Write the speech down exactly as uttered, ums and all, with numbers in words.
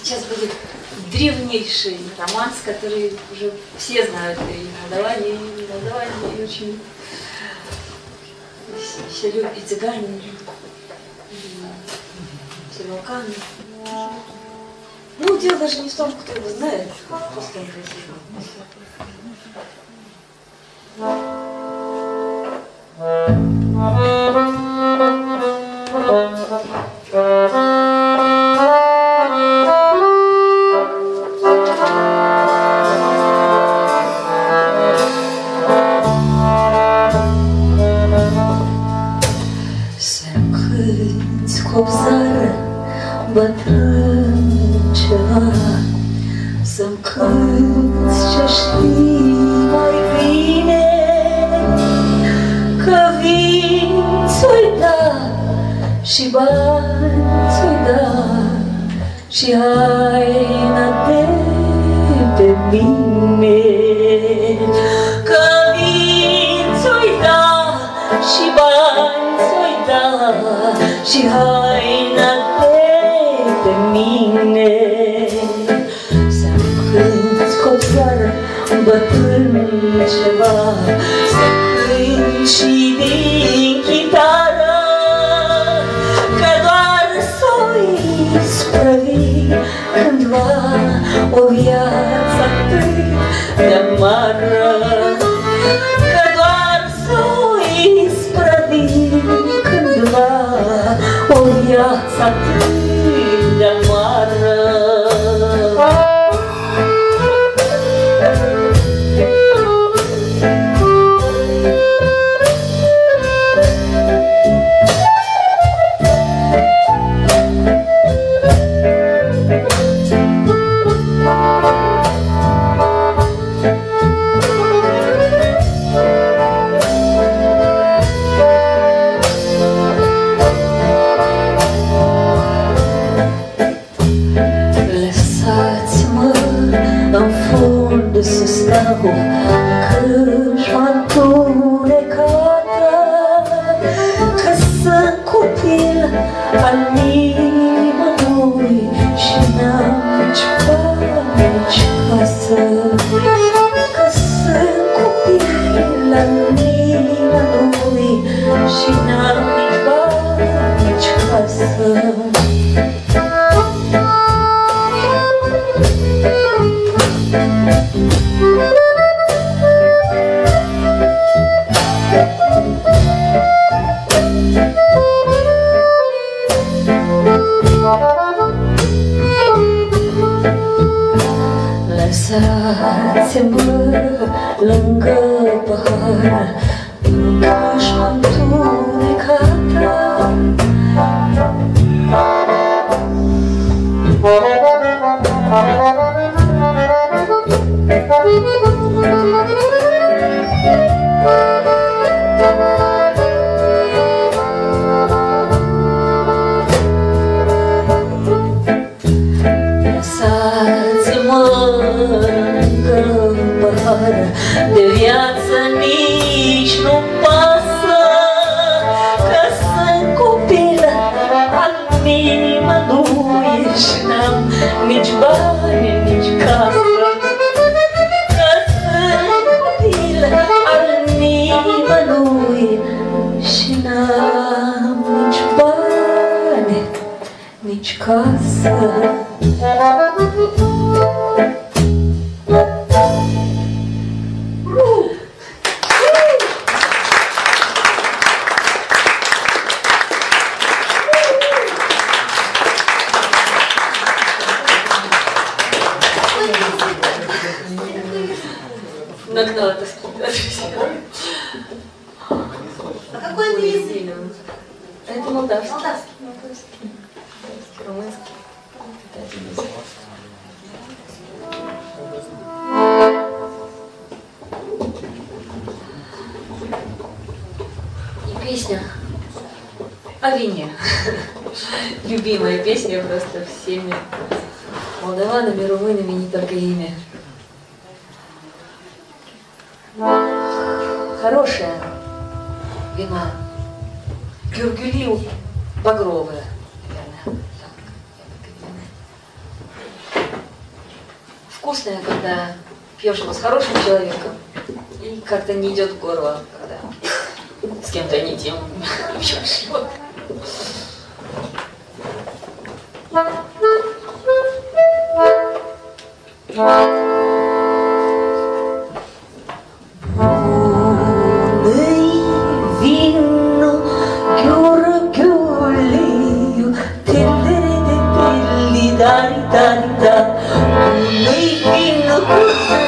Сейчас будет древнейший романс, который уже все знают, и молдаване, и молдаване, и очень все любят, и цыгане, и все балканы. Ну, дело даже не в том, кто его знает, просто он красивый. Bătrân ceva, să-mi cânti ce știi mai bine, că vin ți-o-i da și bani ți-o-i da și haina de pe mine, că vin ți-o-i da și bani ți-o-i da și haina pe mine, să-mi cânti copioară, bătrân ceva, să cânti și din chitară, că doar s-o isprăvi cândva o viață atât de amară, că doar s-o isprăvi cândva o viață atât de amară. Să stau câșma întunecată, că sunt copil al nimănui și n-am nici bani, nici casă, că sunt copil al nimănui și n-am nici bani, nici casă. Lăsați-mă lângă pahar, câșma întunecată, de viață nici nu pasă, că sunt copil al nimănui și n-am nici bani, nici casă, că sunt copil al nimănui și n-am nici bani, nici casă. Нагнала тоски даже. А какой это язык? Это молдавский. Молдавский. Румынский. И песня о вине. Любимая песня просто всеми молдаванами, румынами, не только ими. Хорошее вино, гюргюлил багровое, наверное, так, вкусное, когда пьешь его с хорошим человеком, и как-то не идет в горло, когда с кем-то не тем пьешь. Вот. Dari dari da, unai vino